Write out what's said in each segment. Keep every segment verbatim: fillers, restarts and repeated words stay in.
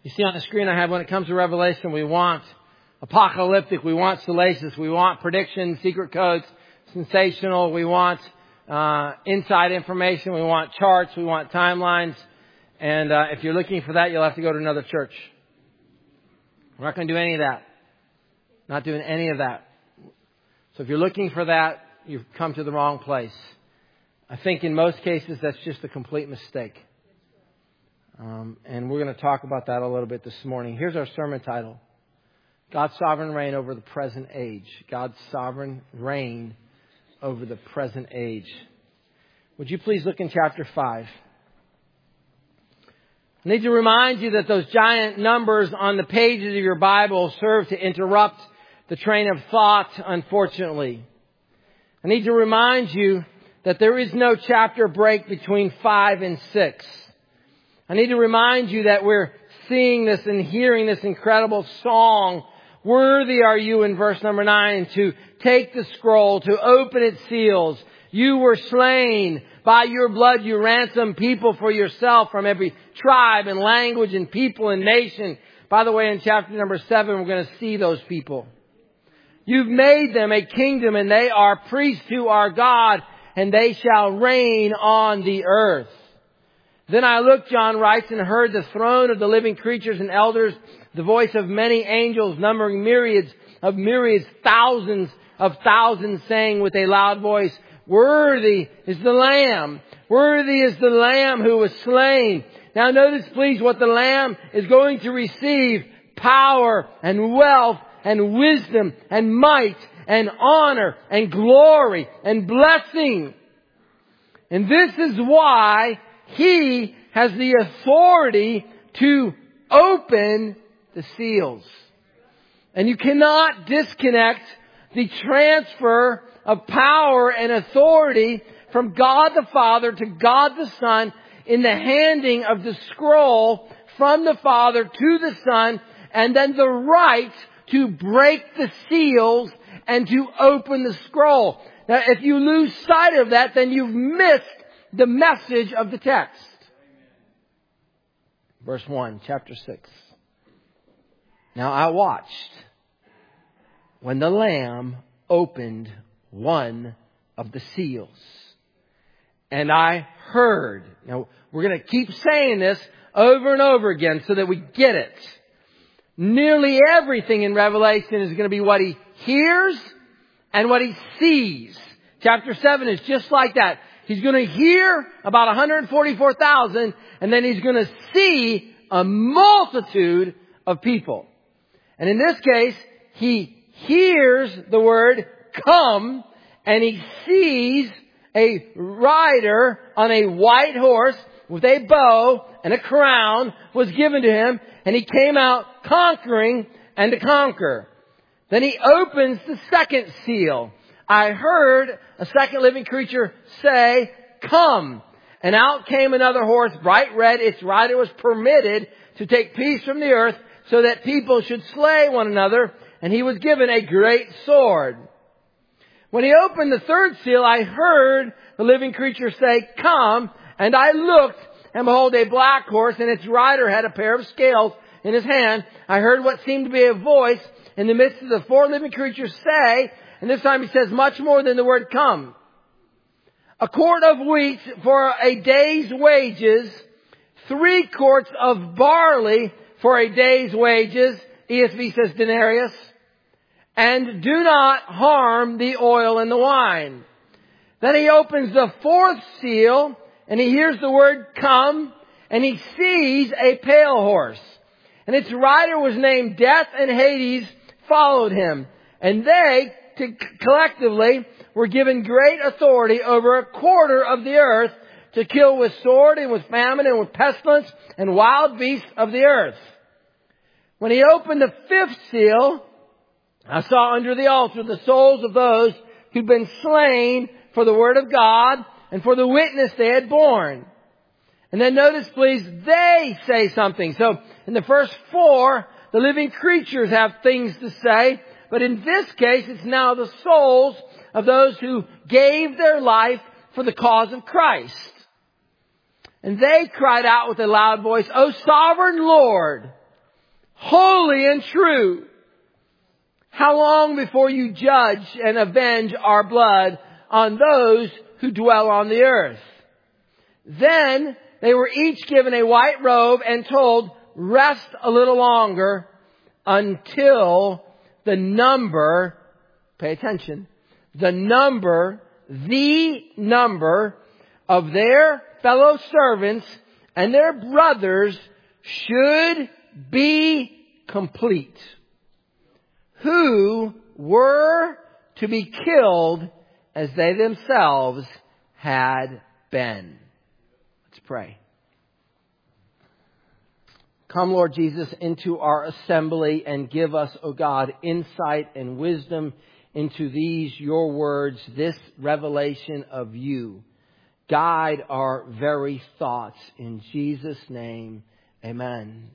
You see on the screen I have, when it comes to Revelation, we want apocalyptic, we want salacious, we want prediction, secret codes, sensational, we want uh, inside information, we want charts, we want timelines. And uh, if you're looking for that, you'll have to go to another church. We're not going to do any of that. Not doing any of that. So if you're looking for that, you've come to the wrong place. I think in most cases that's just a complete mistake. Um, and we're going to talk about that a little bit this morning. Here's our sermon title. God's sovereign reign over the present age. God's sovereign reign over the present age. Would you please look in chapter five? I need to remind you that those giant numbers on the pages of your Bible serve to interrupt the train of thought, unfortunately. I need to remind you that there is no chapter break between five and six. I need to remind you that we're seeing this and hearing this incredible song. Worthy are you, in verse number nine, to take the scroll, to open its seals. You were slain. By your blood you ransomed people for yourself from every tribe and language and people and nation. By the way, in chapter number seven, we're going to see those people. You've made them a kingdom, and they are priests to our God, and they shall reign on the earth. Then I looked, John writes, and heard the throne of the living creatures and elders, the voice of many angels, numbering myriads of myriads, thousands of thousands, saying with a loud voice, worthy is the Lamb. Worthy is the Lamb who was slain. Now notice please what the Lamb is going to receive. Power and wealth and wisdom and might and honor and glory and blessing. And this is why He has the authority to open the seals. And you cannot disconnect the transfer of power and authority from God the Father to God the Son in the handing of the scroll from the Father to the Son, and then the right to break the seals and to open the scroll. Now, if you lose sight of that, then you've missed the message of the text. Verse one, chapter six. Now I watched when the Lamb opened one of the seals. And I heard. Now, we're going to keep saying this over and over again so that we get it. Nearly everything in Revelation is going to be what he hears and what he sees. Chapter seven is just like that. He's going to hear about one hundred forty-four thousand, and then he's going to see a multitude of people. And in this case, he hears the word come, and he sees a rider on a white horse with a bow and a crown was given to him, and he came out conquering and to conquer. Then he opens the second seal. I heard a second living creature say, come. And out came another horse, bright red. Its rider was permitted to take peace from the earth so that people should slay one another. And he was given a great sword. When he opened the third seal, I heard the living creature say, come. And I looked, and behold, a black horse, and its rider had a pair of scales in his hand. I heard what seemed to be a voice in the midst of the four living creatures say, and this time he says much more than the word come. A quart of wheat for a day's wages, three quarts of barley for a day's wages, E S V says denarius, and do not harm the oil and the wine. Then he opens the fourth seal, and he hears the word come, and he sees a pale horse. And its rider was named Death, and Hades followed him. And they, to, collectively, were given great authority over a quarter of the earth to kill with sword and with famine and with pestilence and wild beasts of the earth. When he opened the fifth seal, I saw under the altar the souls of those who'd been slain for the word of God and for the witness they had borne. And then notice, please, they say something. So in the first four, the living creatures have things to say. But in this case, it's now the souls of those who gave their life for the cause of Christ. And they cried out with a loud voice, O sovereign Lord, holy and true. How long before you judge and avenge our blood on those who dwell on the earth? Then they were each given a white robe and told, rest a little longer until the number, pay attention, the number, the number of their fellow servants and their brothers should be complete, who were to be killed as they themselves had been. Let's pray. Come, Lord Jesus, into our assembly and give us, O God, insight and wisdom into these, your words, this revelation of you. Guide our very thoughts. In Jesus' name, amen.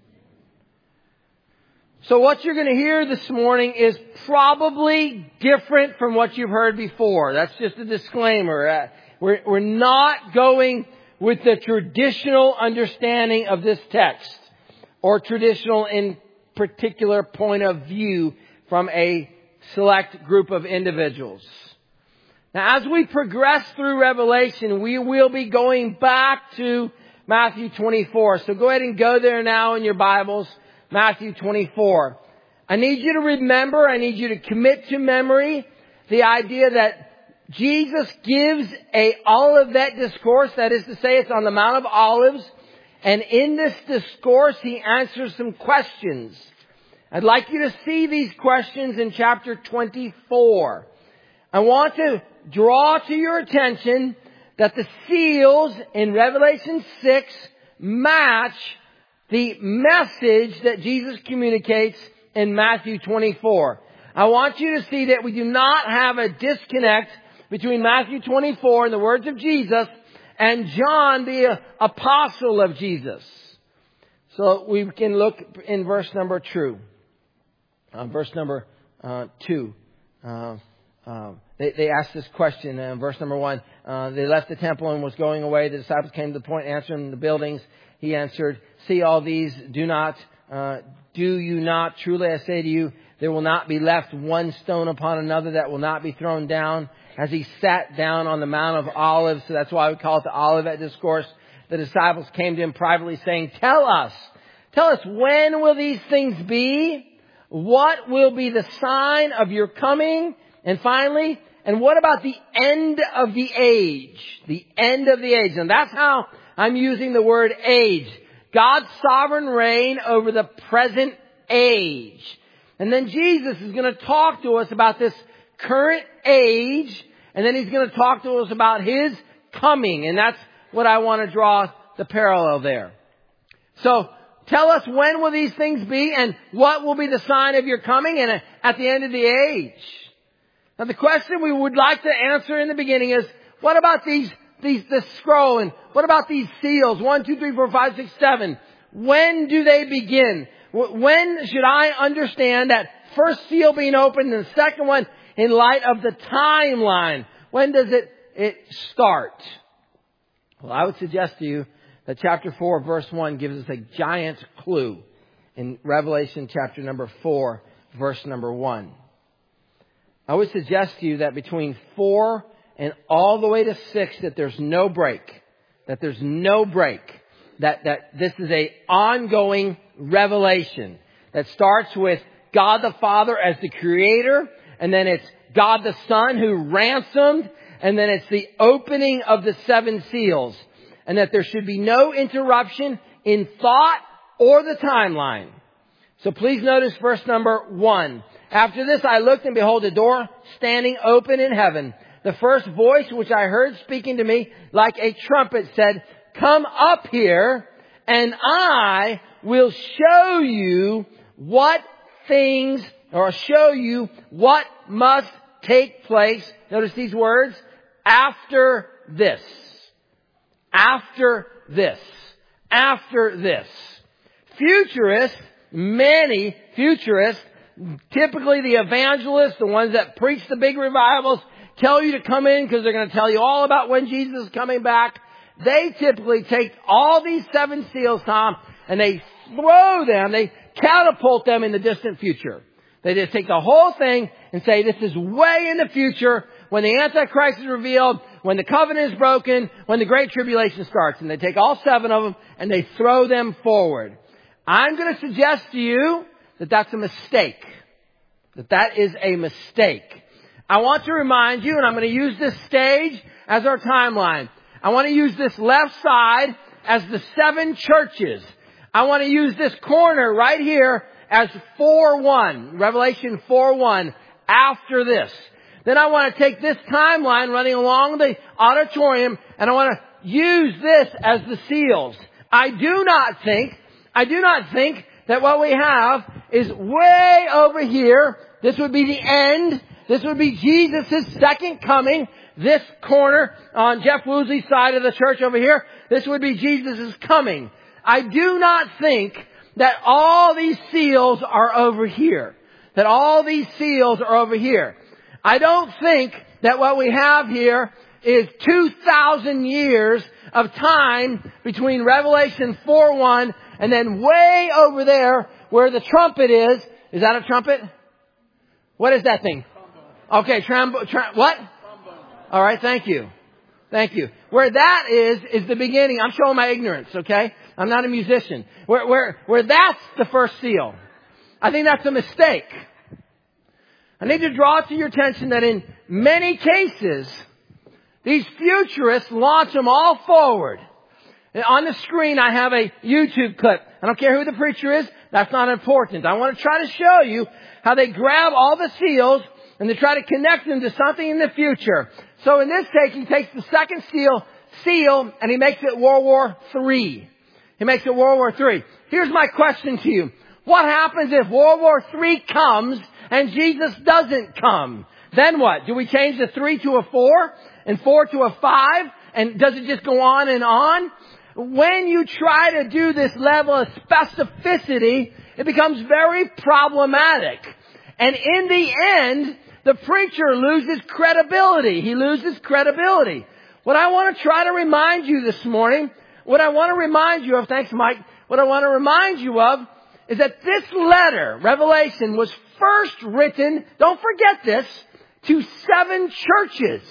So what you're going to hear this morning is probably different from what you've heard before. That's just a disclaimer. Uh, we're, we're not going with the traditional understanding of this text, or traditional in particular point of view from a select group of individuals. Now, as we progress through Revelation, we will be going back to Matthew twenty-four. So go ahead and go there now in your Bibles, Matthew twenty-four. I need you to remember, I need you to commit to memory the idea that Jesus gives a Olivet discourse. That is to say, it's on the Mount of Olives. And in this discourse, he answers some questions. I'd like you to see these questions in chapter twenty-four. I want to draw to your attention that the seals in Revelation six match the message that Jesus communicates in Matthew twenty-four. I want you to see that we do not have a disconnect between Matthew twenty-four and the words of Jesus and John, the apostle of Jesus. So we can look in verse number two. Uh, verse number uh, two. Uh, uh, they, they asked this question in verse number one. Uh, they left the temple and was going away. The disciples came to the point, answering the buildings. He answered, see all these, do not, uh, do you not, truly I say to you, there will not be left one stone upon another that will not be thrown down. As he sat down on the Mount of Olives, so that's why we call it the Olivet Discourse, the disciples came to him privately saying, tell us, tell us, when will these things be? What will be the sign of your coming? And finally, and what about the end of the age? The end of the age. And that's how I'm using the word age. God's sovereign reign over the present age. And then Jesus is going to talk to us about this current age, and then he's going to talk to us about his coming. And that's what I want to draw the parallel there. So, tell us, when will these things be, and what will be the sign of your coming and at the end of the age? Now, the question we would like to answer in the beginning is, what about these, these, this scroll, and what about these seals? One, two, three, four, five, six, seven. When do they begin? When should I understand that first seal being opened and the second one in light of the timeline? When does it, it start? Well, I would suggest to you that chapter four, verse one gives us a giant clue in Revelation chapter number four, verse number one. I would suggest to you that between four and all the way to six, that there's no break. That there's no break. That, that this is a ongoing revelation that starts with God the Father as the Creator, and then it's God the Son who ransomed, and then it's the opening of the seven seals. And that there should be no interruption in thought or the timeline. So please notice verse number one. After this I looked, and behold, a door standing open in heaven. The first voice which I heard speaking to me like a trumpet said, come up here, and I will show you what things, or show you what must take place. Notice these words, after this. After this. After this. Futurists, many futurists, typically the evangelists, the ones that preach the big revivals, tell you to come in because they're going to tell you all about when Jesus is coming back. They typically take all these seven seals, Tom, and they throw them, they catapult them in the distant future. They just take the whole thing and say, this is way in the future when the Antichrist is revealed, when the covenant is broken, when the Great Tribulation starts. And they take all seven of them and they throw them forward. I'm going to suggest to you that that's a mistake. That that is a mistake. I want to remind you, and I'm going to use this stage as our timeline. I want to use this left side as the seven churches. I want to use this corner right here as four one. Revelation four one. After this. Then I want to take this timeline running along the auditorium and I want to use this as the seals. I do not think, I do not think that what we have is way over here. This would be the end. This would be Jesus' second coming. This corner on Jeff Woosley's side of the church over here, this would be Jesus' coming. I do not think that all these seals are over here. That all these seals are over here. I don't think that what we have here is two thousand years of time between Revelation four one and then way over there where the trumpet is. Is that a trumpet? What is that thing? Okay, trambo, tra- what? All right, thank you. Thank you. Where that is, is the beginning. I'm showing my ignorance, okay? I'm not a musician. Where, where, where that's the first seal. I think that's a mistake. I need to draw to your attention that in many cases, these futurists launch them all forward. And on the screen, I have a YouTube clip. I don't care who the preacher is. That's not important. I want to try to show you how they grab all the seals and they try to connect them to something in the future. So in this case, he takes the second seal, seal, and he makes it World War Three. He makes it World War Three. Here's my question to you. What happens if World War Three comes and Jesus doesn't come? Then what? Do we change the three to a four and four to a five? And does it just go on and on? When you try to do this level of specificity, it becomes very problematic. And in the end, the preacher loses credibility. He loses credibility. What I want to try to remind you this morning, what I want to remind you of, thanks Mike, what I want to remind you of is that this letter, Revelation, was first written, don't forget this, to seven churches.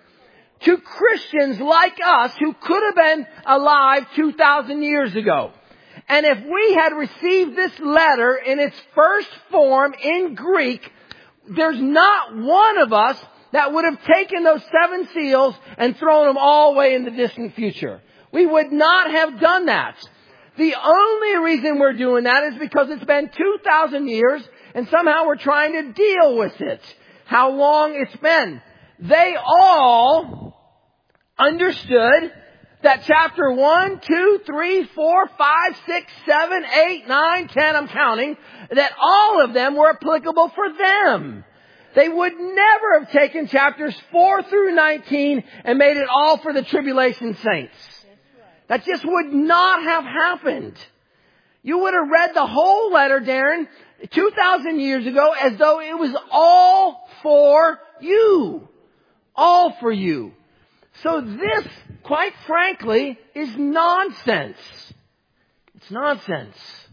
To Christians like us who could have been alive two thousand years ago. And if we had received this letter in its first form in Greek, there's not one of us that would have taken those seven seals and thrown them all away in the distant future. We would not have done that. The only reason we're doing that is because it's been two thousand years and somehow we're trying to deal with it. How long it's been. They all understood that chapter one, two, three, four, five, six, seven, eight, nine, ten, I'm counting, that all of them were applicable for them. They would never have taken chapters four through nineteen and made it all for the tribulation saints. That just would not have happened. You would have read the whole letter, Darren, two thousand years ago as though it was all for you. All for you. So this, quite frankly, is nonsense. It's nonsense.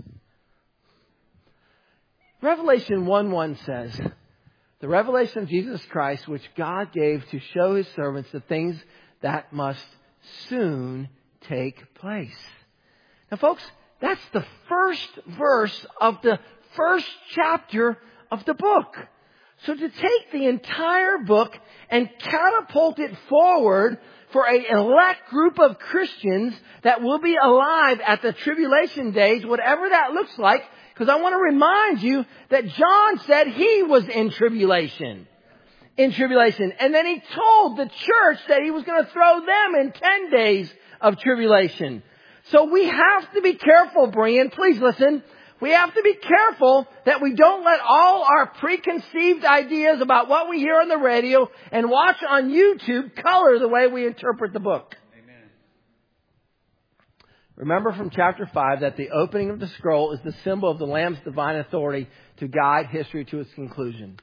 Revelation one one says, the revelation of Jesus Christ, which God gave to show His servants the things that must soon take place. Now, folks, that's the first verse of the first chapter of the book. So to take the entire book and catapult it forward for an elect group of Christians that will be alive at the tribulation days, whatever that looks like, because I want to remind you that John said he was in tribulation. In tribulation. And then he told the church that he was going to throw them in ten days of tribulation. So we have to be careful, Brian. Please listen. We have to be careful that we don't let all our preconceived ideas about what we hear on the radio and watch on YouTube color the way we interpret the book. Amen. Remember from chapter five that the opening of the scroll is the symbol of the Lamb's divine authority to guide history to its conclusion.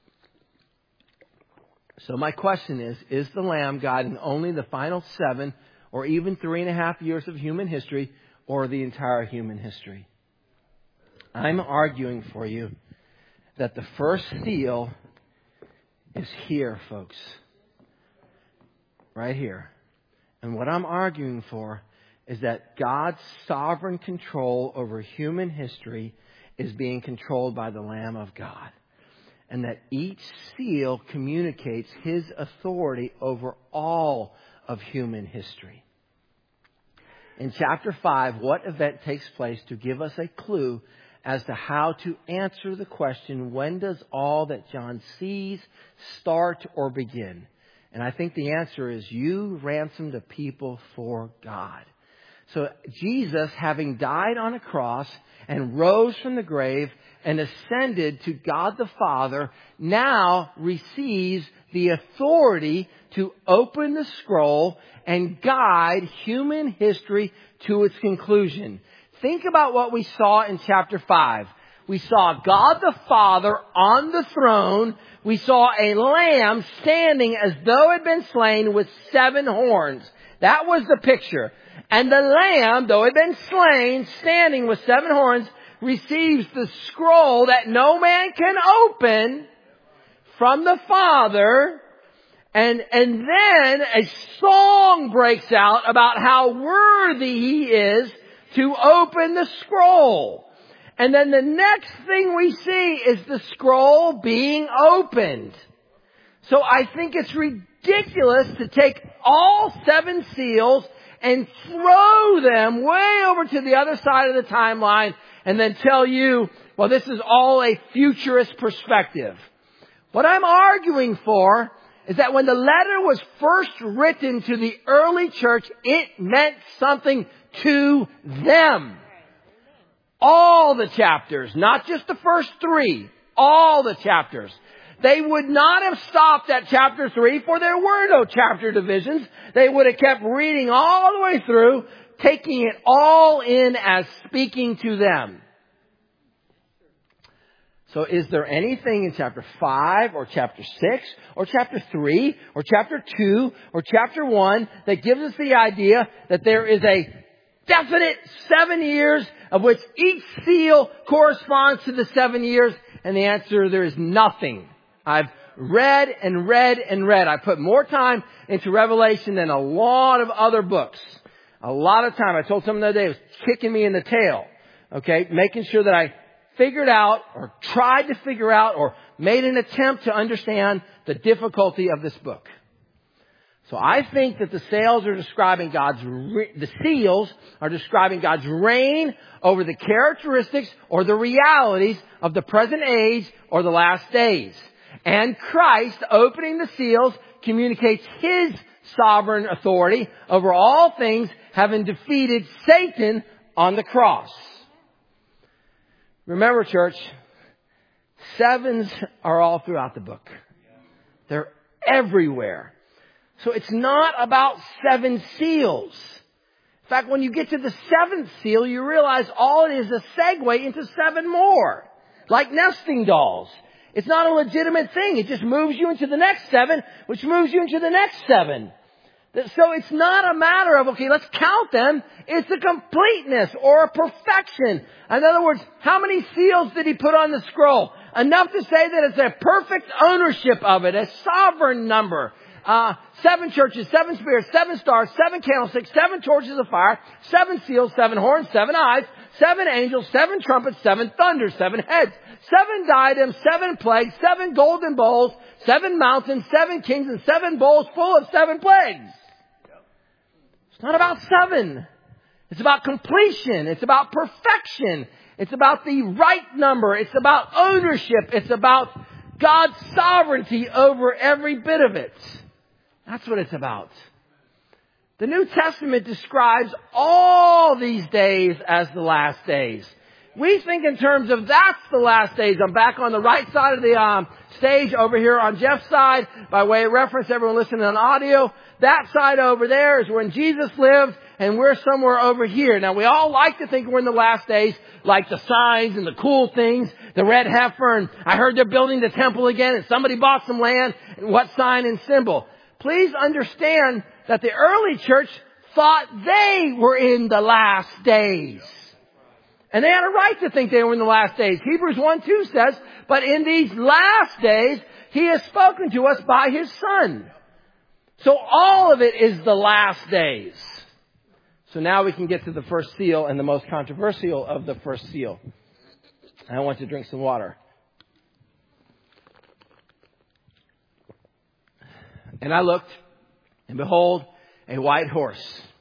So my question is, is the Lamb guiding only the final seven or even three and a half years of human history or the entire human history? I'm arguing for you that the first seal is here, folks. Right here. And what I'm arguing for is that God's sovereign control over human history is being controlled by the Lamb of God. And that each seal communicates His authority over all of human history. In chapter five, what event takes place to give us a clue as to how to answer the question, when does all that John sees start or begin? And I think the answer is, you ransomed a people for God. So Jesus, having died on a cross and rose from the grave and ascended to God the Father, now receives the authority to open the scroll and guide human history to its conclusion. Think about what we saw in chapter five. We saw God the Father on the throne. We saw a lamb standing as though it had been slain with seven horns. That was the picture. And the lamb, though it had been slain, standing with seven horns, receives the scroll that no man can open from the Father. And, and then a song breaks out about how worthy He is to open the scroll. And then the next thing we see is the scroll being opened. So I think it's ridiculous to take all seven seals and throw them way over to the other side of the timeline and then tell you, well, this is all a futurist perspective. What I'm arguing for is that when the letter was first written to the early church, it meant something to them. All the chapters, not just the first three, all the chapters. They would not have stopped at chapter three, for there were no chapter divisions. They would have kept reading all the way through, taking it all in as speaking to them. So is there anything in chapter five or chapter six or chapter three or chapter two or chapter one that gives us the idea that there is a definite seven years of which each seal corresponds to the seven years? And the answer, there is nothing. I've read and read and read. I put more time into Revelation than a lot of other books. A lot of time. I told someone the other day, it was kicking me in the tail. Okay, making sure that I figured out or tried to figure out or made an attempt to understand the difficulty of this book. So I think that the seals are describing God's, re- the seals are describing God's reign over the characteristics or the realities of the present age or the last days. And Christ opening the seals communicates His sovereign authority over all things, having defeated Satan on the cross. Remember, church, sevens are all throughout the book. They're everywhere. So it's not about seven seals. In fact, when you get to the seventh seal, you realize all it is a segue into seven more. Like nesting dolls. It's not a legitimate thing. It just moves you into the next seven, which moves you into the next seven. So it's not a matter of, okay, let's count them. It's a completeness or a perfection. In other words, how many seals did He put on the scroll? Enough to say that it's a perfect ownership of it, a sovereign number. Uh, seven churches, seven spirits, seven stars, seven candlesticks, seven torches of fire, seven seals, seven horns, seven eyes, seven angels, seven trumpets, seven thunders, seven heads, seven diadems, seven plagues, seven golden bowls, seven mountains, seven kings, and seven bowls full of seven plagues. It's not about seven. It's about completion. It's about perfection. It's about the right number. It's about ownership. It's about God's sovereignty over every bit of it. That's what it's about. The New Testament describes all these days as the last days. We think in terms of that's the last days. I'm back on the right side of the um, stage over here on Jeff's side. By way of reference, everyone listening on audio. That side over there is when Jesus lived, and we're somewhere over here. Now, we all like to think we're in the last days, like the signs and the cool things, the red heifer, and I heard they're building the temple again, and somebody bought some land, and what sign and symbol. Please understand that the early church thought they were in the last days. And they had a right to think they were in the last days. Hebrews one two says, but in these last days, He has spoken to us by His Son. So all of it is the last days. So now we can get to the first seal and the most controversial of the first seal. I want to drink some water. And I looked, and behold, a white horse.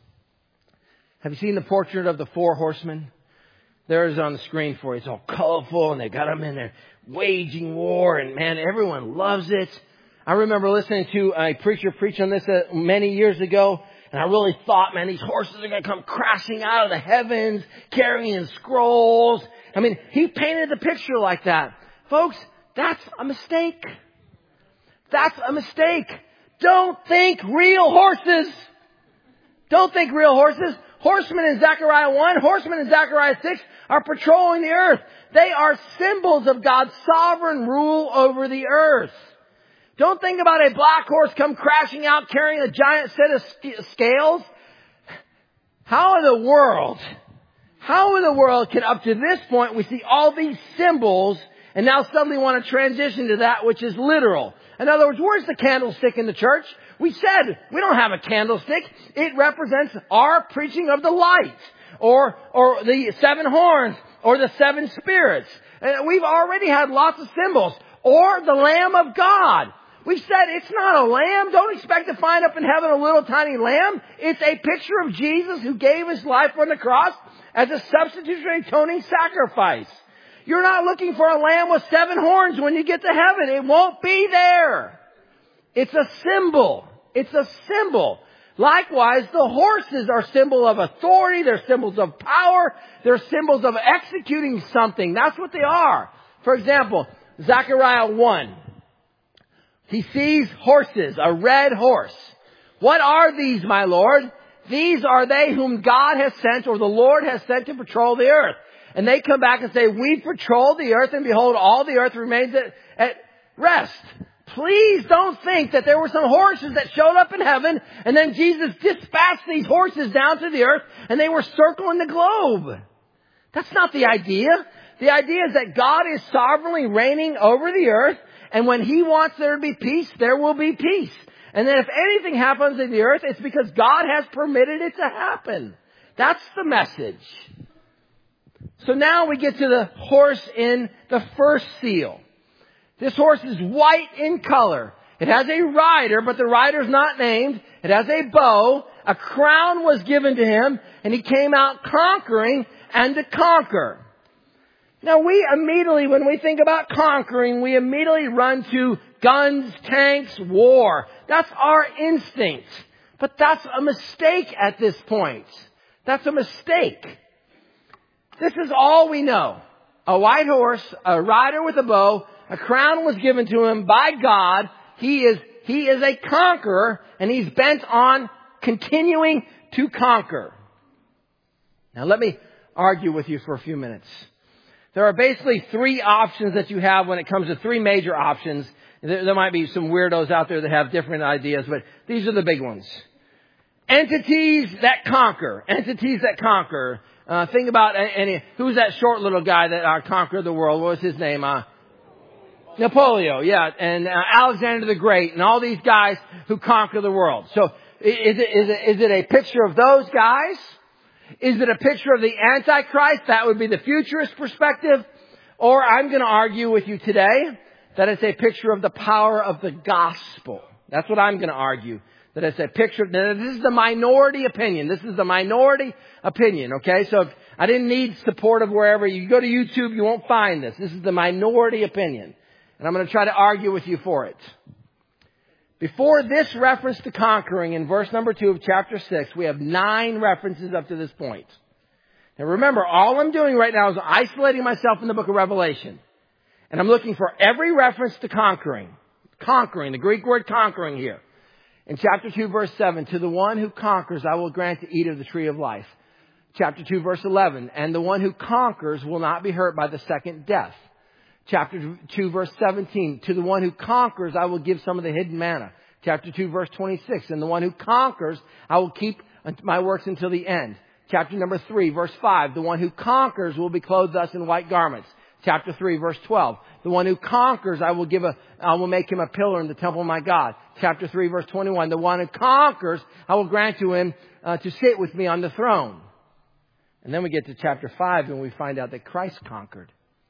Have you seen the portrait of the four horsemen? There it is on the screen for you. It's all colorful, and they got them in there waging war, and man, everyone loves it. I remember listening to a preacher preach on this uh, many years ago, and I really thought, man, these horses are going to come crashing out of the heavens, carrying scrolls. I mean, he painted the picture like that. Folks, that's a mistake. That's a mistake. Don't think real horses. Don't think real horses. Horsemen in Zechariah one, horsemen in Zechariah six are patrolling the earth. They are symbols of God's sovereign rule over the earth. Don't think about a black horse come crashing out carrying a giant set of scales. How in the world, how in the world can up to this point we see all these symbols and now suddenly want to transition to that which is literal? In other words, where's the candlestick in the church? We said we don't have a candlestick. It represents our preaching of the light, or or the seven horns, or the seven spirits. And we've already had lots of symbols. Or the Lamb of God. We've said it's not a lamb. Don't expect to find up in heaven a little tiny lamb. It's a picture of Jesus who gave His life on the cross as a substitutionary atoning sacrifice. You're not looking for a lamb with seven horns when you get to heaven. It won't be there. It's a symbol. It's a symbol. Likewise, the horses are symbol of authority. They're symbols of power. They're symbols of executing something. That's what they are. For example, Zechariah one. He sees horses, a red horse. What are these, my Lord? These are they whom God has sent, or the Lord has sent to patrol the earth. And they come back and say, we've patrolled the earth, and behold, all the earth remains at, at rest. Please don't think that there were some horses that showed up in heaven, and then Jesus dispatched these horses down to the earth, and they were circling the globe. That's not the idea. The idea is that God is sovereignly reigning over the earth, and when He wants there to be peace, there will be peace. And then if anything happens in the earth, it's because God has permitted it to happen. That's the message. So now we get to the horse in the first seal. This horse is white in color. It has a rider, but the rider's not named. It has a bow. A crown was given to him, and he came out conquering and to conquer. Now we immediately, when we think about conquering, we immediately run to guns, tanks, war. That's our instinct. But that's a mistake at this point. That's a mistake. This is all we know. A white horse, a rider with a bow, a crown was given to him by God. He is, he is a conqueror, and he's bent on continuing to conquer. Now let me argue with you for a few minutes. There are basically three options that you have when it comes to three major options. There, there might be some weirdos out there that have different ideas, but these are the big ones. Entities that conquer. Entities that conquer. Uh, think about any, who's that short little guy that uh, conquered the world? What was his name? Uh, Napoleon, yeah, and uh, Alexander the Great, and all these guys who conquer the world. So, is it, is it, is it a picture of those guys? Is it a picture of the Antichrist? That would be the futurist perspective. Or I'm going to argue with you today that it's a picture of the power of the gospel. That's what I'm going to argue. That it's a picture of, this is the minority opinion. This is the minority opinion, okay? So if I didn't need support of wherever. You go to YouTube, you won't find this. This is the minority opinion. And I'm going to try to argue with you for it. Before this reference to conquering in verse number two of chapter six, we have nine references up to this point. Now remember, all I'm doing right now is isolating myself in the book of Revelation. And I'm looking for every reference to conquering. Conquering, the Greek word conquering here. In chapter two, verse seven, to the one who conquers, I will grant to eat of the tree of life. Chapter two, verse eleven, and the one who conquers will not be hurt by the second death. Chapter two, verse seventeen, to the one who conquers, I will give some of the hidden manna. Chapter two, verse twenty-six, and the one who conquers, I will keep my works until the end. Chapter number three, verse five. The one who conquers will be clothed thus in white garments. Chapter three, verse twelve. The one who conquers, I will give a, I will make him a pillar in the temple of my God. Chapter three, verse twenty-one. The one who conquers, I will grant to him uh, to sit with me on the throne. And then we get to chapter five and we find out that Christ conquered.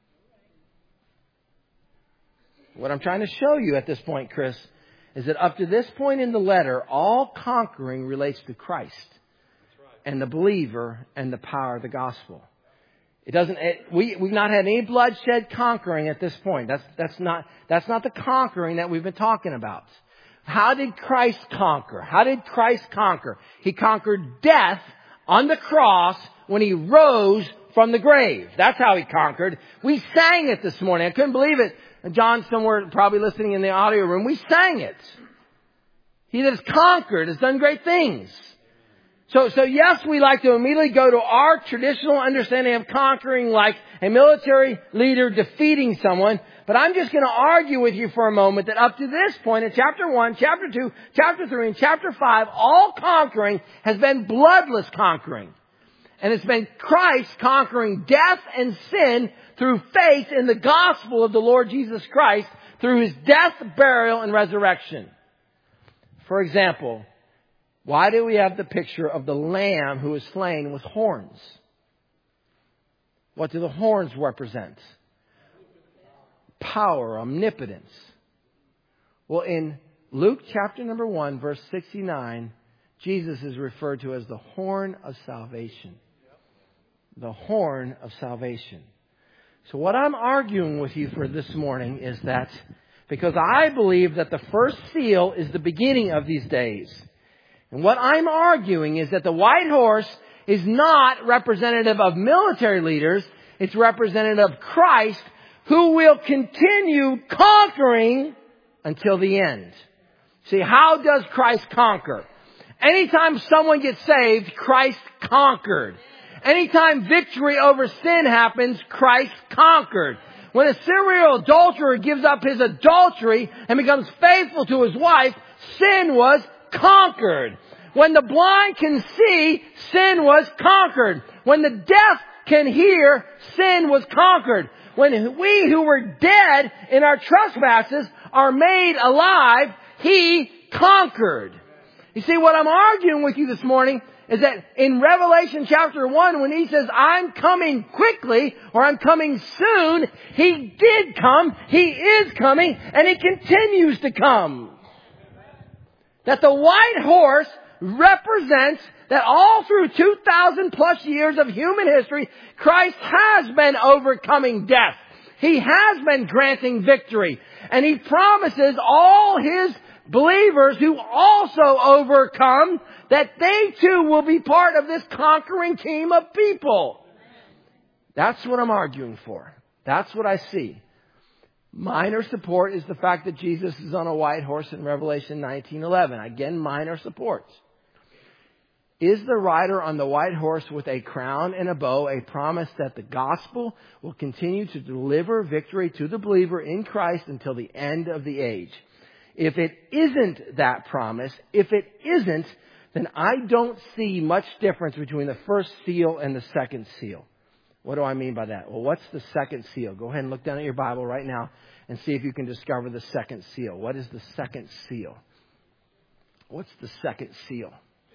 What I'm trying to show you at this point, Chris, is that up to this point in the letter, all conquering relates to Christ and the believer and the power of the gospel. It doesn't. It, we we've not had any bloodshed conquering at this point. That's that's not that's not the conquering that we've been talking about. How did Christ conquer? How did Christ conquer? He conquered death on the cross when he rose from the grave. That's how he conquered. We sang it this morning. I couldn't believe it. John, somewhere probably listening in the audio room, we sang it. He that has conquered has done great things. So, so yes, we like to immediately go to our traditional understanding of conquering like a military leader defeating someone. But I'm just going to argue with you for a moment that up to this point in chapter one, chapter two, chapter three, and chapter five, all conquering has been bloodless conquering. And it's been Christ conquering death and sin through faith in the gospel of the Lord Jesus Christ through his death, burial, and resurrection. For example, why do we have the picture of the lamb who is slain with horns? What do the horns represent? Power, omnipotence. Well, in Luke chapter number one, verse sixty-nine, Jesus is referred to as the horn of salvation. The horn of salvation. So what I'm arguing with you for this morning is that because I believe that the first seal is the beginning of these days. And what I'm arguing is that the white horse is not representative of military leaders. It's representative of Christ who will continue conquering until the end. See, how does Christ conquer? Anytime someone gets saved, Christ conquered. Anytime victory over sin happens, Christ conquered. When a serial adulterer gives up his adultery and becomes faithful to his wife, sin was conquered. When the blind can see, sin was conquered. When the deaf can hear, sin was conquered. When we who were dead in our trespasses are made alive, he conquered. You see, what I'm arguing with you this morning is that in Revelation chapter one, when he says, I'm coming quickly, or I'm coming soon, he did come, he is coming, and he continues to come. That the white horse represents that all through two thousand plus years of human history, Christ has been overcoming death. He has been granting victory. And he promises all his believers who also overcome that they too will be part of this conquering team of people. That's what I'm arguing for. That's what I see. Minor support is the fact that Jesus is on a white horse in Revelation nineteen eleven. Again, minor support. Is the rider on the white horse with a crown and a bow a promise that the gospel will continue to deliver victory to the believer in Christ until the end of the age? If it isn't that promise, if it isn't, then I don't see much difference between the first seal and the second seal. What do I mean by that? Well, what's the second seal? Go ahead and look down at your Bible right now and see if you can discover the second seal. What is the second seal? What's the second seal?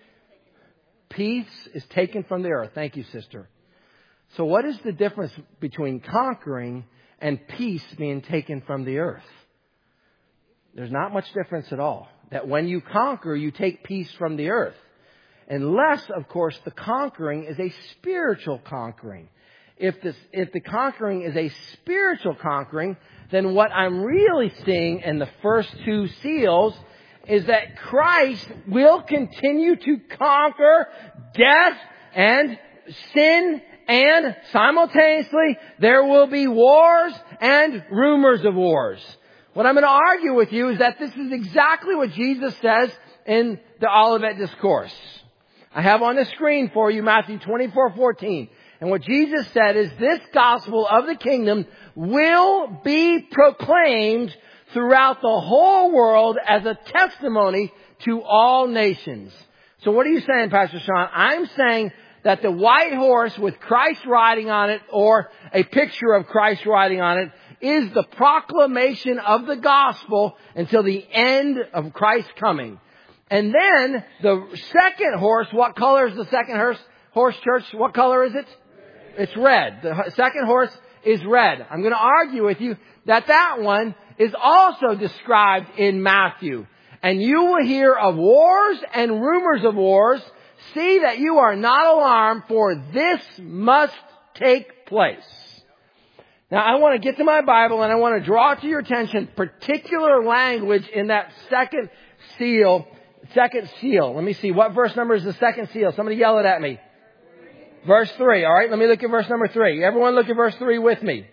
Peace is taken from the earth. Thank you, sister. So what is the difference between conquering and peace being taken from the earth? There's not much difference at all. That when you conquer, you take peace from the earth. Unless, of course, the conquering is a spiritual conquering. If this, if the conquering is a spiritual conquering, then what I'm really seeing in the first two seals is that Christ will continue to conquer death and sin, and simultaneously there will be wars and rumors of wars. What I'm going to argue with you is that this is exactly what Jesus says in the Olivet Discourse. I have on the screen for you Matthew twenty-four fourteen. And what Jesus said is this gospel of the kingdom will be proclaimed throughout the whole world as a testimony to all nations. So what are you saying, Pastor Sean? I'm saying that the white horse with Christ riding on it, or a picture of Christ riding on it, is the proclamation of the gospel until the end of Christ's coming. And then the second horse, what color is the second horse, horse church? What color is it? It's red. The second horse is red. I'm going to argue with you that that one is also described in Matthew. And you will hear of wars and rumors of wars. See that you are not alarmed, for this must take place. Now, I want to get to my Bible and I want to draw to your attention particular language in that second seal. Second seal. Let me see. What verse number is the second seal? Somebody yell it at me. Verse three. All right. Let me look at verse number three. Everyone look at verse three with me.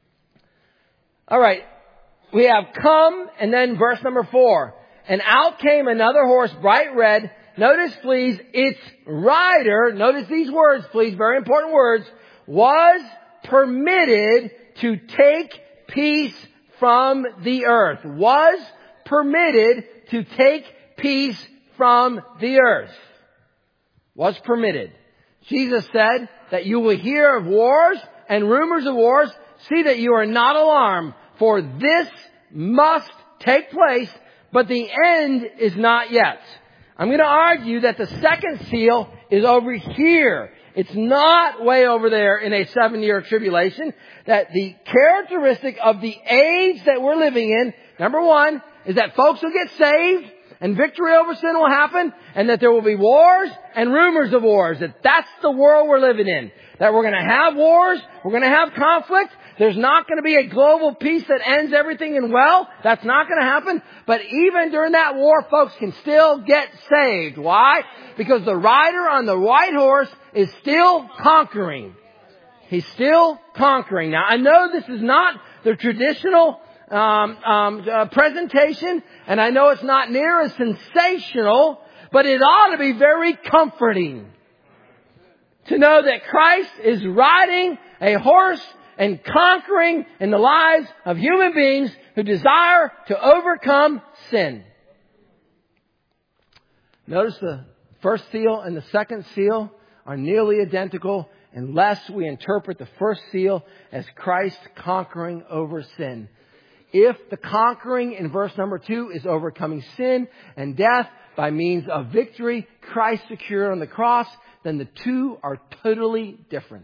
All right. We have come, and then verse number four. And out came another horse, bright red. Notice, please, its rider, notice these words, please, very important words, was permitted to take peace from the earth. Was permitted to take peace from the earth. Was permitted. Jesus said that you will hear of wars and rumors of wars. See that you are not alarmed, for this must take place, but the end is not yet. I'm going to argue that the second seal is over here. It's not way over there in a seven-year tribulation. That the characteristic of the age that we're living in, number one, is that folks will get saved and victory over sin will happen, and that there will be wars and rumors of wars. That that's the world we're living in. That we're going to have wars, we're going to have conflict. There's not going to be a global peace that ends everything in well. That's not going to happen. But even during that war, folks can still get saved. Why? Because the rider on the white horse is still conquering. He's still conquering. Now, I know this is not the traditional um, um, uh, presentation, and I know it's not near as sensational, but it ought to be very comforting to know that Christ is riding a horse and conquering in the lives of human beings who desire to overcome sin. Notice the first seal and the second seal are nearly identical unless we interpret the first seal as Christ conquering over sin. If the conquering in verse number two is overcoming sin and death by means of victory Christ secured on the cross, then the two are totally different.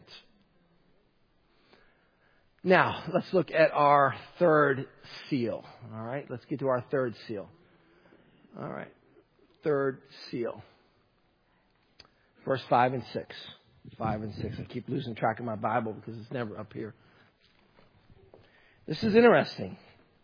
Now, let's look at our third seal. All right, let's get to our third seal. All right, third seal. Verse five and six. Five and six. I keep losing track of my Bible because it's never up here. This is interesting.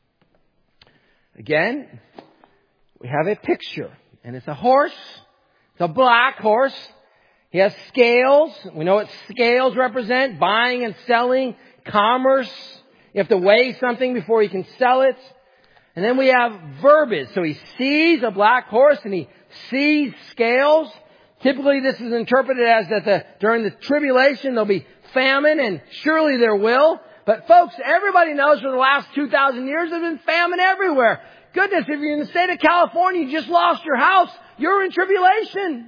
Again, we have a picture, and it's a horse. It's a black horse. He has scales. We know what scales represent: buying and selling, commerce. You have to weigh something before you can sell it. And then we have verbiage. So he sees a black horse and he sees scales. Typically this is interpreted as that the, during the tribulation there'll be famine, and surely there will. But folks, everybody knows for the last two thousand years there's been famine everywhere. Goodness, if you're in the state of California, you just lost your house, you're in tribulation.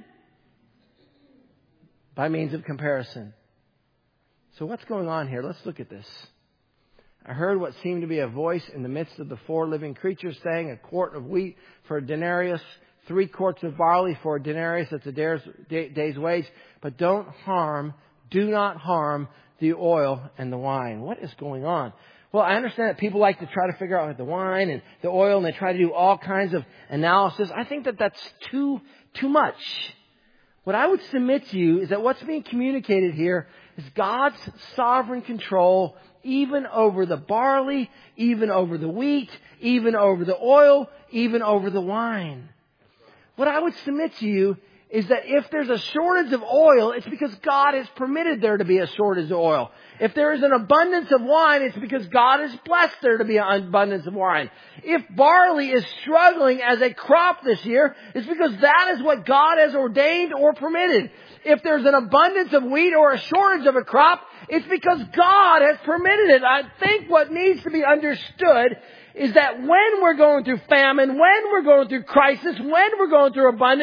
By means of comparison. So what's going on here? Let's look at this. I heard what seemed to be a voice in the midst of the four living creatures saying, a quart of wheat for a denarius, three quarts of barley for a denarius, that's a day's wage. But don't harm, do not harm the oil and the wine. What is going on? Well, I understand that people like to try to figure out the wine and the oil, and they try to do all kinds of analysis. I think that that's too, too much. What I would submit to you is that what's being communicated here is God's sovereign control even over the barley, even over the wheat, even over the oil, even over the wine. What I would submit to you is that if there's a shortage of oil, it's because God has permitted there to be a shortage of oil. If there is an abundance of wine, it's because God has blessed there to be an abundance of wine. If barley is struggling as a crop this year, it's because that is what God has ordained or permitted. If there's an abundance of wheat or a shortage of a crop, it's because God has permitted it. I think what needs to be understood is that when we're going through famine, when we're going through crisis, when we're going through abundance,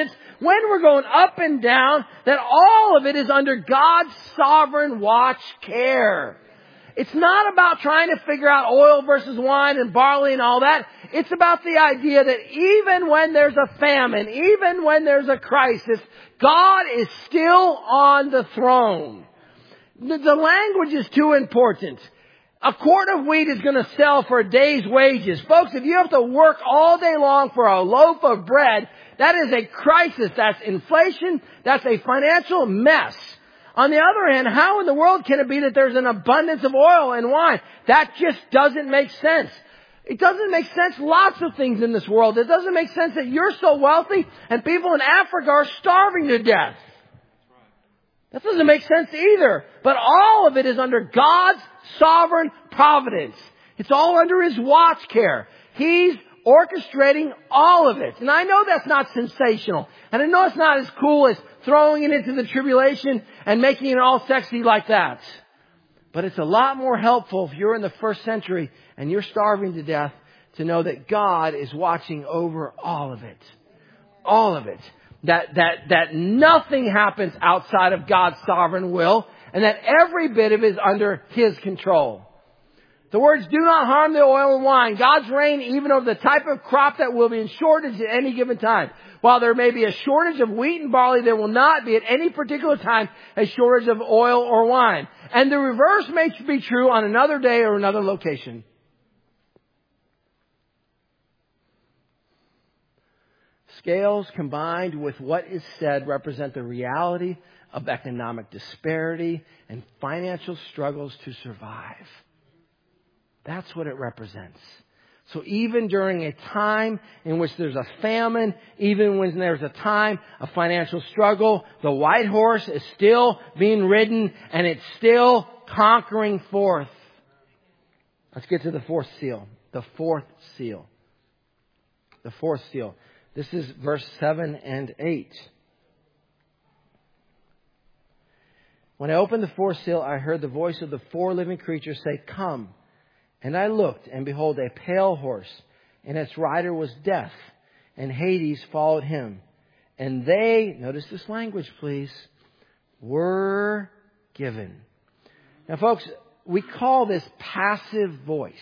when we're going up and down, that all of it is under God's sovereign watch care. It's not about trying to figure out oil versus wine and barley and all that. It's about the idea that even when there's a famine, even when there's a crisis, God is still on the throne. The, the language is too important. A quart of wheat is going to sell for a day's wages. Folks, if you have to work all day long for a loaf of bread, that is a crisis. That's inflation. That's a financial mess. On the other hand, how in the world can it be that there's an abundance of oil and wine? That just doesn't make sense. It doesn't make sense lots of things in this world. It doesn't make sense that you're so wealthy and people in Africa are starving to death. That doesn't make sense either. But all of it is under God's sovereign providence. It's all under His watch care. He's orchestrating all of it. And I know that's not sensational. And I know it's not as cool as throwing it into the tribulation and making it all sexy like that. But it's a lot more helpful if you're in the first century and you're starving to death to know that God is watching over all of it. All of it. That, that, that nothing happens outside of God's sovereign will and that every bit of it is under His control. The words do not harm the oil and wine. God's reign even over the type of crop that will be in shortage at any given time. While there may be a shortage of wheat and barley, there will not be at any particular time a shortage of oil or wine. And the reverse may be true on another day or another location. Scales combined with what is said represent the reality of economic disparity and financial struggles to survive. That's what it represents. So even during a time in which there's a famine, even when there's a time of financial struggle, the white horse is still being ridden and it's still conquering forth. Let's get to the fourth seal. The fourth seal. The fourth seal. This is verse seven and eight. When I opened the fourth seal, I heard the voice of the four living creatures say, "Come." And I looked, and behold, a pale horse, and its rider was Death, and Hades followed him. And they, notice this language, please, were given. Now, folks, we call this passive voice.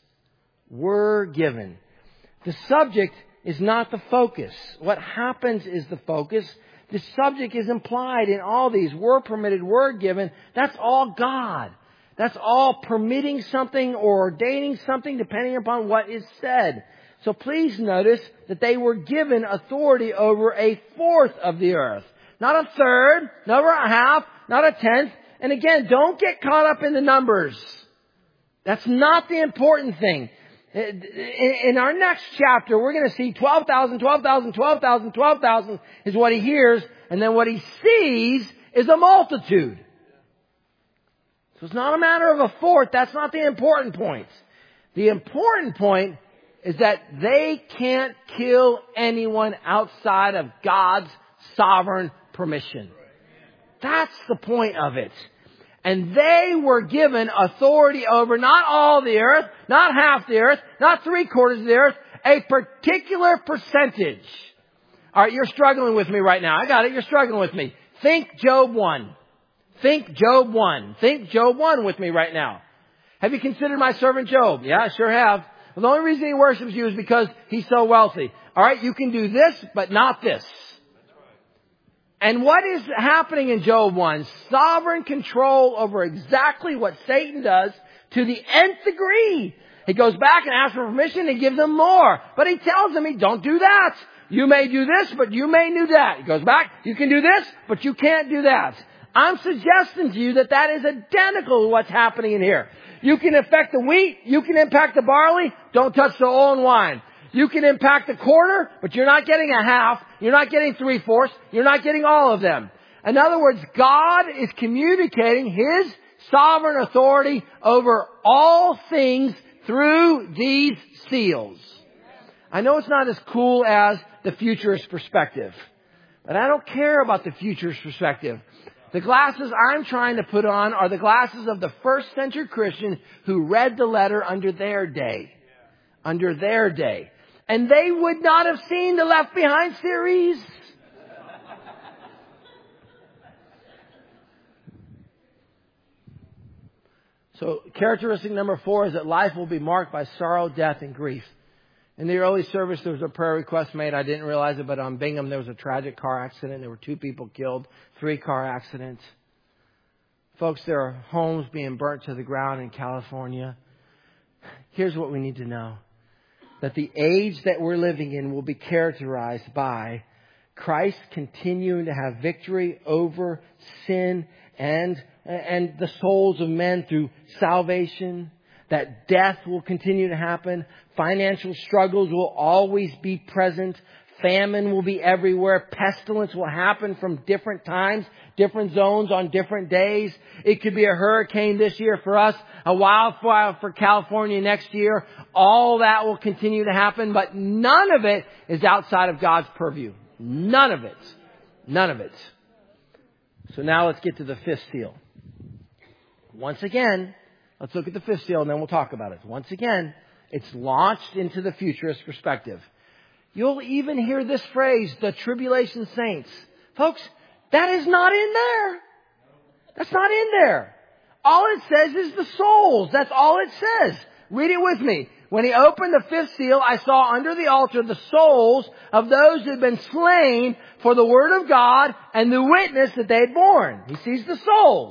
Were given. The subject is not the focus. What happens is the focus. The subject is implied in all these. Were permitted, were given. That's all God. That's all permitting something or ordaining something depending upon what is said. So please notice that they were given authority over a fourth of the earth. Not a third, not a half, not a tenth. And again, don't get caught up in the numbers. That's not the important thing. In our next chapter, we're going to see twelve thousand, twelve thousand, twelve thousand, twelve thousand is what he hears. And then what he sees is a multitude. So it's not a matter of a fourth. That's not the important point. The important point is that they can't kill anyone outside of God's sovereign permission. That's the point of it. And they were given authority over not all the earth, not half the earth, not three quarters of the earth, a particular percentage. All right, you're struggling with me right now. I got it. You're struggling with me. Think Job one. Think Job one. Think Job one with me right now. Have you considered my servant Job? Yeah, I sure have. Well, the only reason he worships you is because he's so wealthy. All right, you can do this, but not this. And what is happening in Job one? Sovereign control over exactly what Satan does to the nth degree. He goes back and asks for permission and gives them more. But he tells him, he don't do that. You may do this, but you may do that. He goes back, you can do this, but you can't do that. I'm suggesting to you that that is identical to what's happening in here. You can affect the wheat. You can impact the barley. Don't touch the oil and wine. You can impact the quarter, but you're not getting a half. You're not getting three-fourths. You're not getting all of them. In other words, God is communicating His sovereign authority over all things through these seals. I know it's not as cool as the futurist perspective, but I don't care about the futurist perspective. The glasses I'm trying to put on are the glasses of the first century Christian who read the letter under their day. Under their day. And they would not have seen the Left Behind series. So characteristic number four is that life will be marked by sorrow, death, and grief. In the early service, there was a prayer request made. I didn't realize it, but on Bingham, there was a tragic car accident. There were two people killed, three car accidents. Folks, there are homes being burnt to the ground in California. Here's what we need to know. That the age that we're living in will be characterized by Christ continuing to have victory over sin and, and the souls of men through salvation. That death will continue to happen. Financial struggles will always be present. Famine will be everywhere. Pestilence will happen from different times, different zones on different days. It could be a hurricane this year for us, a wildfire for California next year. All that will continue to happen, but none of it is outside of God's purview. None of it. None of it. So now let's get to the fifth seal. Once again, let's look at the fifth seal and then we'll talk about it. Once again, it's launched into the futurist perspective. You'll even hear this phrase, the tribulation saints. Folks, that is not in there. That's not in there. All it says is the souls. That's all it says. Read it with me. When he opened the fifth seal, I saw under the altar the souls of those who had been slain for the word of God and the witness that they had borne. He sees the souls.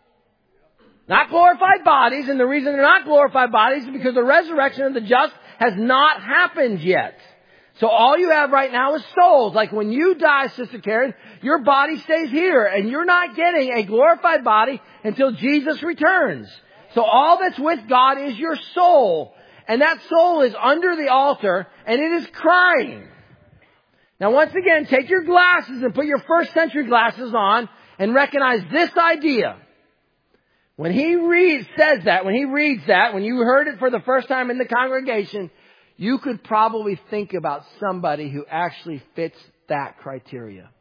Not glorified bodies, and the reason they're not glorified bodies is because the resurrection of the just has not happened yet. So all you have right now is souls. Like when you die, Sister Karen, your body stays here, and you're not getting a glorified body until Jesus returns. So all that's with God is your soul. And that soul is under the altar, and it is crying. Now once again, take your glasses and put your first century glasses on and recognize this idea. When he reads, says that, when he reads that, when you heard it for the first time in the congregation, you could probably think about somebody who actually fits that criteria.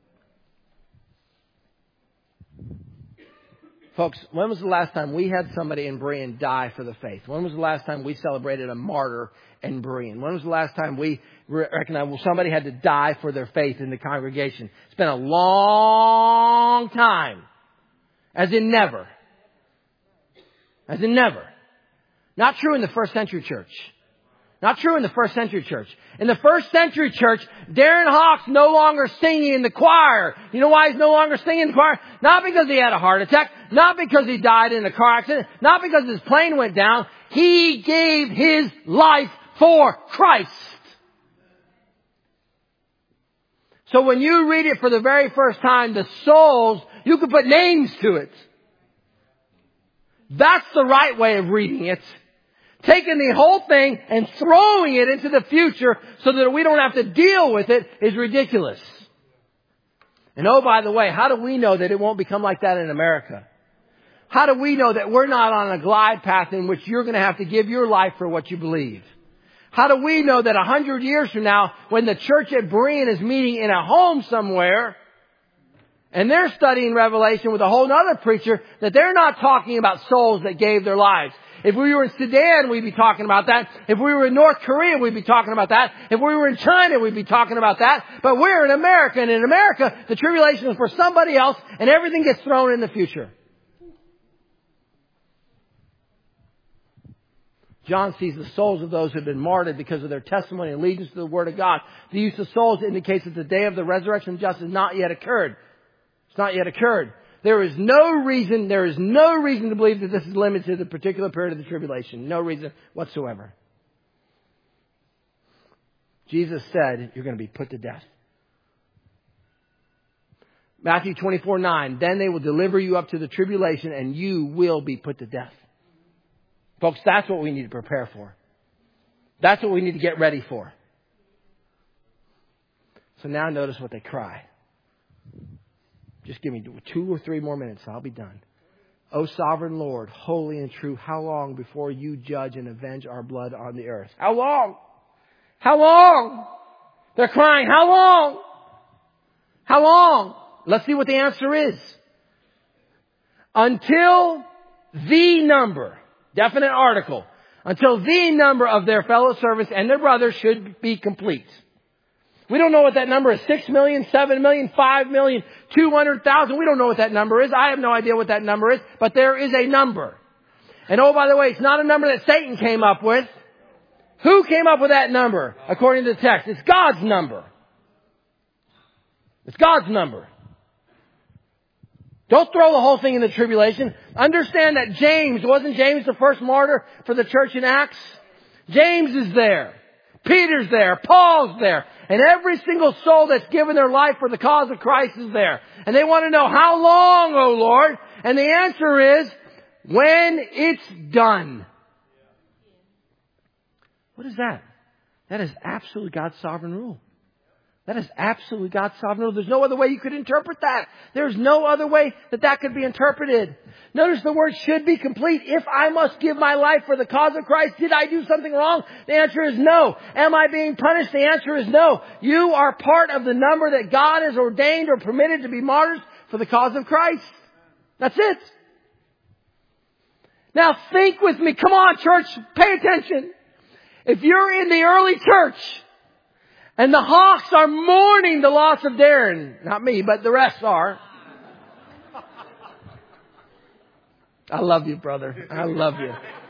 Folks, when was the last time we had somebody in Berean die for the faith? When was the last time we celebrated a martyr in Berean? When was the last time we recognized, well, somebody had to die for their faith in the congregation? It's been a long time. As in never. As in never. Not true in the first century church. Not true in the first century church. In the first century church, Darren Hawk's no longer singing in the choir. You know why he's no longer singing in the choir? Not because he had a heart attack. Not because he died in a car accident. Not because his plane went down. He gave his life for Christ. So when you read it for the very first time, the souls, you can put names to it. That's the right way of reading it. Taking the whole thing and throwing it into the future so that we don't have to deal with it is ridiculous. And oh, by the way, how do we know that it won't become like that in America? How do we know that we're not on a glide path in which you're going to have to give your life for what you believe? How do we know that a hundred years from now, when the church at Berean is meeting in a home somewhere, and they're studying Revelation with a whole other preacher, that they're not talking about souls that gave their lives? If we were in Sudan, we'd be talking about that. If we were in North Korea, we'd be talking about that. If we were in China, we'd be talking about that. But we're in America, and in America, the tribulation is for somebody else, and everything gets thrown in the future. John sees the souls of those who have been martyred because of their testimony and allegiance to the Word of God. The use of souls indicates that the day of the resurrection of justice has not yet occurred. It's not yet occurred. There is no reason, there is no reason to believe that this is limited to the particular period of the tribulation. No reason whatsoever. Jesus said, you're going to be put to death. Matthew twenty-four nine, then they will deliver you up to the tribulation and you will be put to death. Folks, that's what we need to prepare for. That's what we need to get ready for. So now notice what they cry. Just give me two or three more minutes. I'll be done. O sovereign Lord, holy and true, how long before you judge and avenge our blood on the earth? How long? How long? They're crying, how long? How long? Let's see what the answer is. Until the number, definite article, until the number of their fellow servants and their brothers should be complete. We don't know what that number is. Six million, seven million, five million, two hundred thousand. We don't know what that number is. I have no idea what that number is, but there is a number. And oh, by the way, it's not a number that Satan came up with. Who came up with that number? According to the text, it's God's number. It's God's number. Don't throw the whole thing in the tribulation. Understand that James, wasn't James the first martyr for the church in Acts? James is there. Peter's there. Paul's there. And every single soul that's given their life for the cause of Christ is there. And they want to know, how long, O Lord? And the answer is, when it's done. What is that? That is absolutely God's sovereign rule. That is absolutely God's sovereign rule. There's no other way you could interpret that. There's no other way that that could be interpreted. Notice the word should be complete. If I must give my life for the cause of Christ, did I do something wrong? The answer is no. Am I being punished? The answer is no. You are part of the number that God has ordained or permitted to be martyrs for the cause of Christ. That's it. Now think with me. Come on, church. Pay attention. If you're in the early church, and the Hawks are mourning the loss of Darren. Not me, but the rest are. I love you, brother. I love you.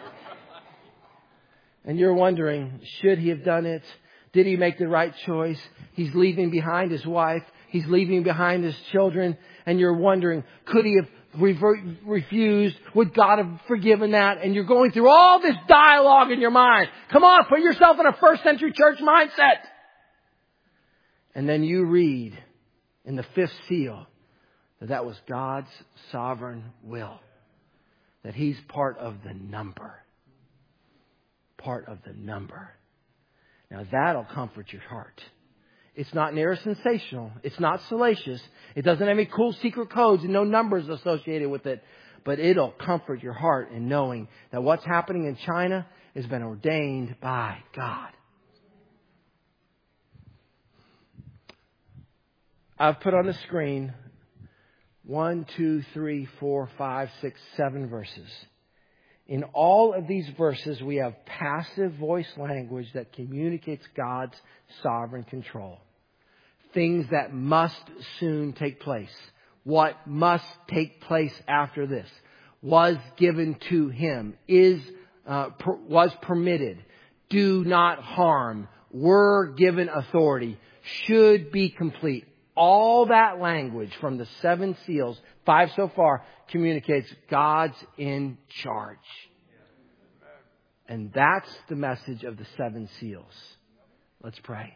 And you're wondering, should he have done it? Did he make the right choice? He's leaving behind his wife. He's leaving behind his children. And you're wondering, could he have revert, refused? Would God have forgiven that? And you're going through all this dialogue in your mind. Come on, put yourself in a first century church mindset. And then you read in the fifth seal that that was God's sovereign will. That He's part of the number. Part of the number. Now that'll comfort your heart. It's not near sensational. It's not salacious. It doesn't have any cool secret codes and no numbers associated with it. But it'll comfort your heart in knowing that what's happening in China has been ordained by God. I've put on the screen one, two, three, four, five, six, seven verses. In all of these verses, we have passive voice language that communicates God's sovereign control. Things that must soon take place. What must take place after this was given to Him, is uh, per, was permitted, do not harm, were given authority, should be complete. All that language from the seven seals, five so far, communicates God's in charge. And that's the message of the seven seals. Let's pray.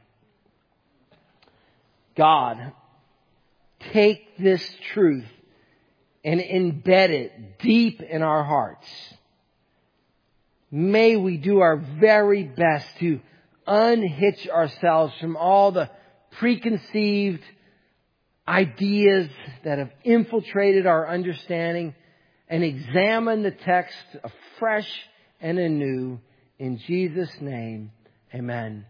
God, take this truth and embed it deep in our hearts. May we do our very best to unhitch ourselves from all the preconceived ideas that have infiltrated our understanding and examine the text afresh and anew. In Jesus' name, amen.